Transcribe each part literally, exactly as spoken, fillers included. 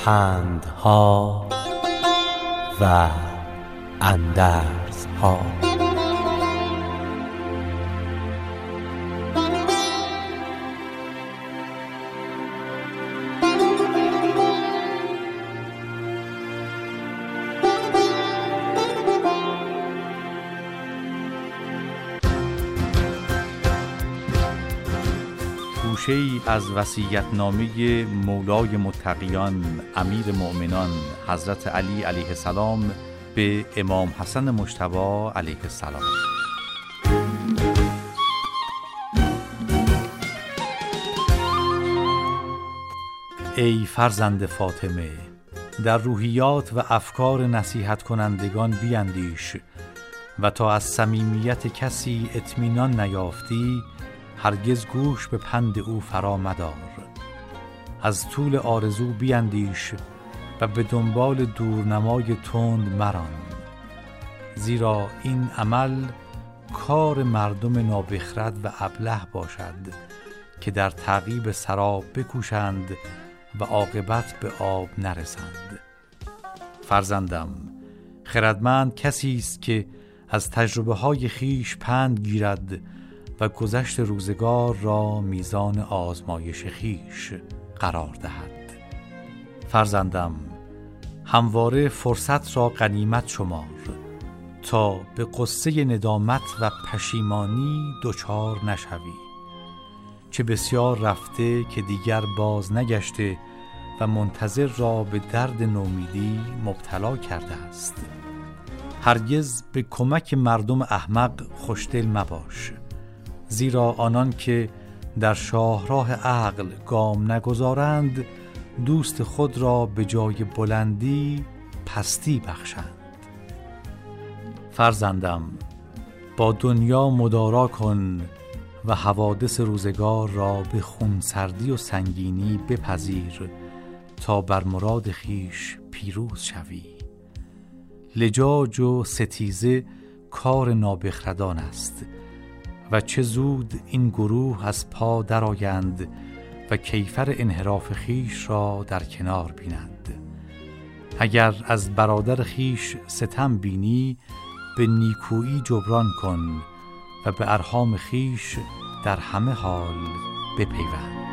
پندها و اندرزها. گوشه‌ای از وصیت‌نامه مولای متقیان امیر مؤمنان حضرت علی علیه السلام به امام حسن مجتبی علیه السلام. ای فرزند فاطمه، در روحیات و افکار نصیحت کنندگان بیندیش و تا از صمیمیت کسی اطمینان نیافتی هرگز گوش به پند او فرا مدار. از طول آرزو بیندیش و به دنبال دورنمای تند مران، زیرا این عمل کار مردم نابخرد و ابله باشد که در تعقیب سراب بکوشند و عاقبت به آب نرسند. فرزندم، خردمند کسی است که از تجربه های خیش پند گیرد و گذشت روزگار را میزان آزمایش خیش قرار دهد. فرزندم، همواره فرصت را غنیمت شمار تا به قصه ندامت و پشیمانی دچار نشوی. چه بسیار رفته که دیگر باز نگشته و منتظر را به درد نومیدی مبتلا کرده است. هرگز به کمک مردم احمق خوشدل مباش، زیرا آنان که در شاهراه عقل گام نگذارند دوست خود را به جای بلندی پستی بخشند. فرزندم، با دنیا مدارا کن و حوادث روزگار را به خونسردی و سنگینی بپذیر تا بر مراد خیش پیروز شوی. لجاج و ستیزه کار نابخردان است و چه زود این گروه از پا درآیند و کیفر انحراف خیش را در کنار بینند. اگر از برادر خیش ستم بینی به نیکویی جبران کن و به ارحام خیش در همه حال بپیوند.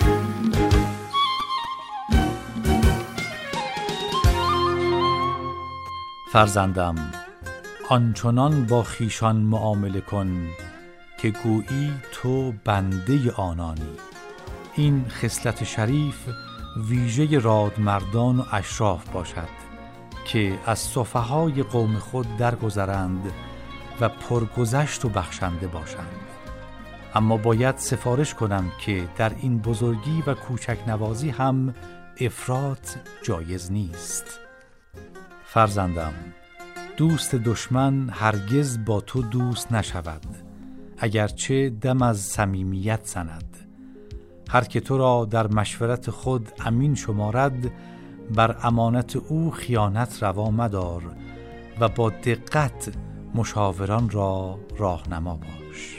فرزندم، آنچنان با خیشان معامله کن که گویی تو بنده آنانی. این خصلت شریف ویژه رادمردان و اشراف باشد که از سفهای قوم خود درگذرند و پرگذشت و بخشنده باشند. اما باید سفارش کنم که در این بزرگی و کوچک نوازی هم افراط جایز نیست. فرزندم، دوست دشمن هرگز با تو دوست نشود، اگرچه دم از صمیمیت زند. هر که تو را در مشورت خود امین شمارد بر امانت او خیانت روا مدار و با دقت مشاوران را راهنما باش.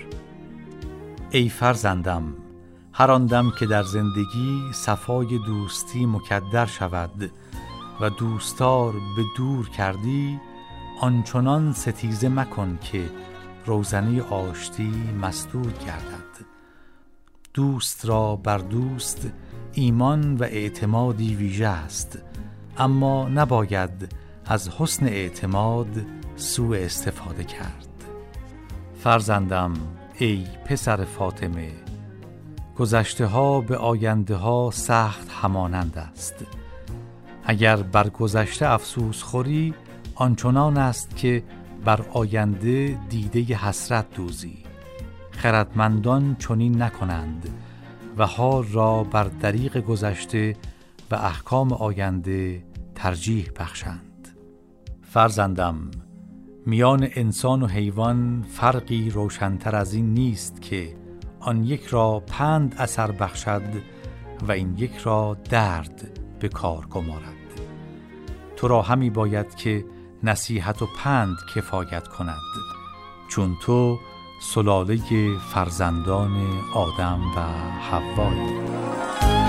ای فرزندم، هر آن دم که در زندگی صفای دوستی مکدر شود و دوستار به دور کردی، آنچنان ستیزه مکن که روزنه آشتی مسدود گردد. دوست را بر دوست ایمان و اعتمادی ویژه است، اما نباید از حسن اعتماد سوء استفاده کرد. فرزندم، ای پسر فاطمه، گذشته ها به آینده ها سخت همانند است. اگر بر گذشته افسوس خوری، آنچنان است که بر آینده دیده حسرت دوزی. خردمندان چنین نکنند و حال را بر دریغ گذشته و احکام آینده ترجیح بخشند. فرزندم، میان انسان و حیوان فرقی روشن‌تر از این نیست که آن یک را پند اثر بخشد و این یک را درد به کار گمارد. تو را همی باید که نصیحت و پند کفایت کند، چون تو سلاله فرزندان آدم و حوایی.